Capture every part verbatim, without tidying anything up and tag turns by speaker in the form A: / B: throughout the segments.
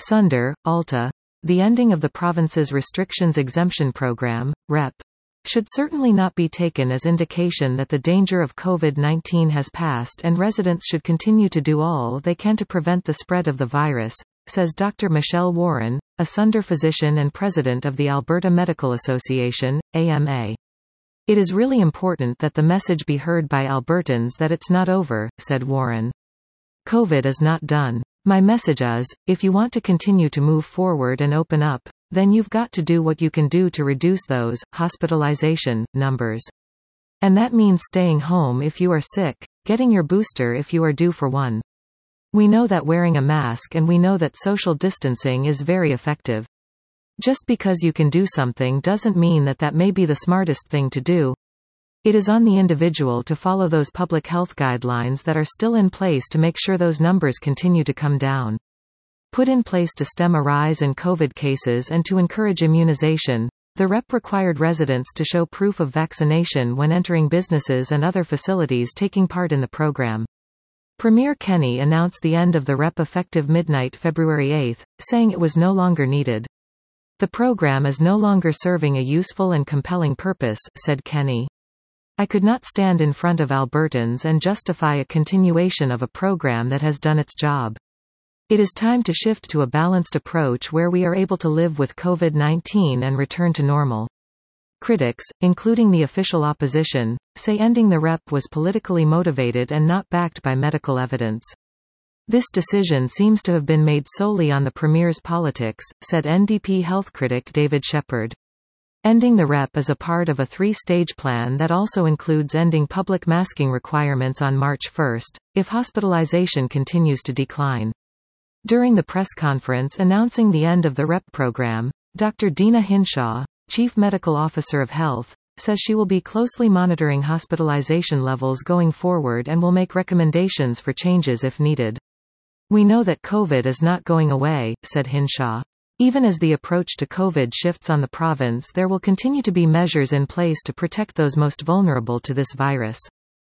A: Sunder, Alta. The ending of the province's Restrictions Exemption Program, R E P, should certainly not be taken as indication that the danger of COVID nineteen has passed, and residents should continue to do all they can to prevent the spread of the virus, says Doctor Michelle Warren, a Sunder physician and president of the Alberta Medical Association, A M A. It is really important that the message be heard by Albertans that it's not over, said Warren. COVID is not done. My message is, if you want to continue to move forward and open up, then you've got to do what you can do to reduce those hospitalization numbers. And that means staying home if you are sick, getting your booster if you are due for one. We know that wearing a mask, and we know that social distancing is very effective. Just because you can do something doesn't mean that that may be the smartest thing to do. It is on the individual to follow those public health guidelines that are still in place to make sure those numbers continue to come down. Put in place to stem a rise in COVID cases and to encourage immunization. The R E P required residents to show proof of vaccination when entering businesses and other facilities taking part in the program. Premier Kenney announced the end of the R E P effective midnight February eighth, saying it was no longer needed. The program is no longer serving a useful and compelling purpose, said Kenney. I could not stand in front of Albertans and justify a continuation of a program that has done its job. It is time to shift to a balanced approach where we are able to live with COVID nineteen and return to normal. Critics, including the official opposition, say ending the R E P was politically motivated and not backed by medical evidence. This decision seems to have been made solely on the Premier's politics, said N D P health critic David Shepherd. Ending the R E P is a part of a three-stage plan that also includes ending public masking requirements on March first, if hospitalization continues to decline. During the press conference announcing the end of the R E P program, Doctor Deena Hinshaw, Chief Medical Officer of Health, says she will be closely monitoring hospitalization levels going forward and will make recommendations for changes if needed. We know that COVID is not going away, said Hinshaw. Even as the approach to COVID shifts on the province, there will continue to be measures in place to protect those most vulnerable to this virus.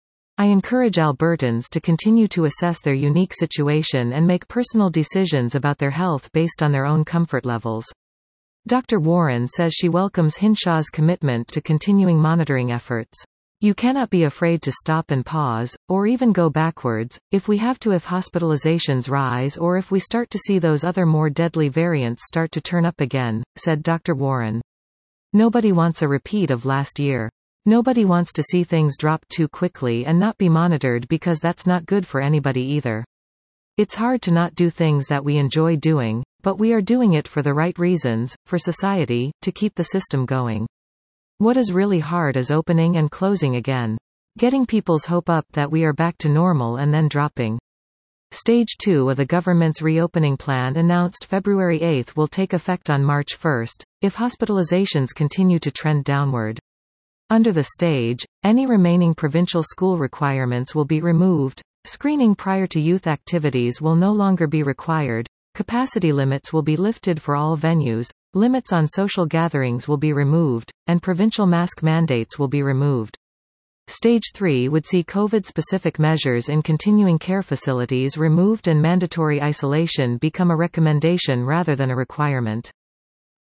A: I encourage Albertans to continue to assess their unique situation and make personal decisions about their health based on their own comfort levels. Doctor Warren says she welcomes Hinshaw's commitment to continuing monitoring efforts. You cannot be afraid to stop and pause, or even go backwards, if we have to if hospitalizations rise or if we start to see those other more deadly variants start to turn up again, said Doctor Warren. Nobody wants a repeat of last year. Nobody wants to see things drop too quickly and not be monitored because that's not good for anybody either. It's hard to not do things that we enjoy doing, but we are doing it for the right reasons, for society, to keep the system going. What is really hard is opening and closing again. Getting people's hope up that we are back to normal and then dropping. Stage two of the government's reopening plan announced February eighth will take effect on March first, if hospitalizations continue to trend downward. Under the stage, any remaining provincial school requirements will be removed, screening prior to youth activities will no longer be required, capacity limits will be lifted for all venues, limits on social gatherings will be removed, and provincial mask mandates will be removed. Stage three would see COVID-specific measures in continuing care facilities removed and mandatory isolation become a recommendation rather than a requirement.